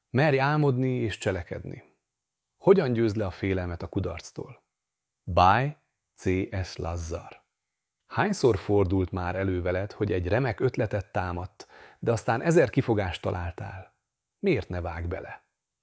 Merj álmodni és cselekedni. Hogyan győzd le a félelmet a kudarctól? By C.S. Lazzar. Hányszor fordult már elő veled, hogy egy remek ötletet támadt, de aztán 1000 kifogást találtál? Miért ne vágj bele?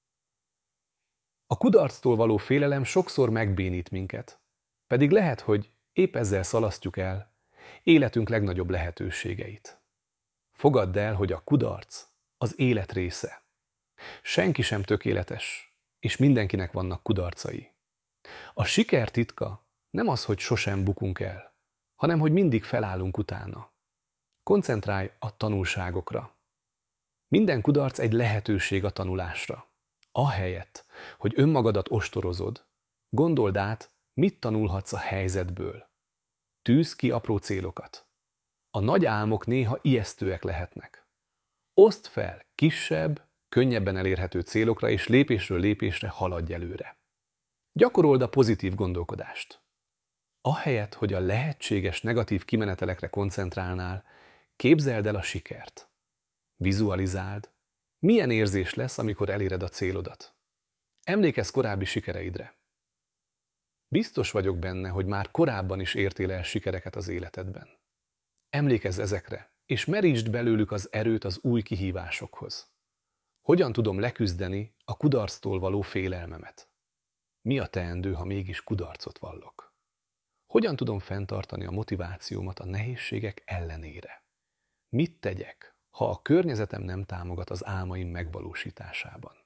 A kudarctól való félelem sokszor megbénít minket, pedig lehet, hogy épp ezzel szalasztjuk el életünk legnagyobb lehetőségeit. Fogadd el, hogy a kudarc az élet része. Senki sem tökéletes, és mindenkinek vannak kudarcai. A siker titka nem az, hogy sosem bukunk el, hanem hogy mindig felállunk utána. Koncentrálj a tanulságokra. Minden kudarc egy lehetőség a tanulásra. Ahelyett, hogy önmagadat ostorozod, gondold át, mit tanulhatsz a helyzetből. Tűzd ki apró célokat. A nagy álmok néha ijesztőek lehetnek. Oszd fel kisebb, könnyebben elérhető célokra, és lépésről lépésre haladj előre. Gyakorold a pozitív gondolkodást. Ahelyett, hogy a lehetséges negatív kimenetelekre koncentrálnál, képzeld el a sikert. Vizualizáld, milyen érzés lesz, amikor eléred a célodat. Emlékezz korábbi sikereidre. Biztos vagyok benne, hogy már korábban is értél el sikereket az életedben. Emlékezz ezekre, és merítsd belőlük az erőt az új kihívásokhoz. Hogyan tudom leküzdeni a kudarctól való félelmemet? Mi a teendő, ha mégis kudarcot vallok? Hogyan tudom fenntartani a motivációmat a nehézségek ellenére? Mit tegyek, ha a környezetem nem támogat az álmaim megvalósításában?